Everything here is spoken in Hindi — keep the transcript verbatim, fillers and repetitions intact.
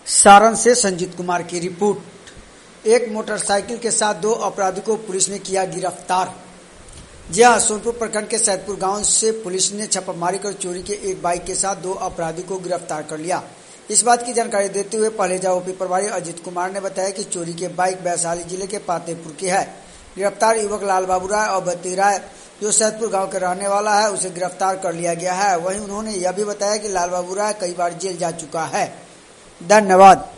सारण से संजीत कुमार की रिपोर्ट। एक मोटरसाइकिल के साथ दो अपराधियों को पुलिस ने किया गिरफ्तार। जी हां, सोनपुर प्रखंड के सैदपुर गांव से पुलिस ने छापामारी कर चोरी के एक बाइक के साथ दो अपराधियों को गिरफ्तार कर लिया। इस बात की जानकारी देते हुए पहलेजा ओपी प्रभारी अजित कुमार ने बताया कि चोरी के बाइक वैशाली जिले के पातेपुर की है। गिरफ्तार युवक लाल बाबू राय और बत्ती राय जो सैदपुर गांव के रहने वाला है, उसे गिरफ्तार कर लिया गया है। वहीं उन्होंने यह भी बताया कि लाल बाबू राय कई बार जेल जा चुका है। धन्यवाद।